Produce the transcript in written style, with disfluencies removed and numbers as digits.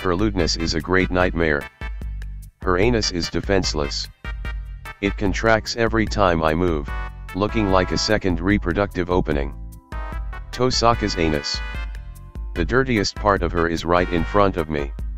her lewdness is a great nightmare. Her anus is defenseless. It contracts every time I move, looking like a second reproductive opening. Tosaka's anus. The dirtiest part of her is right in front of me.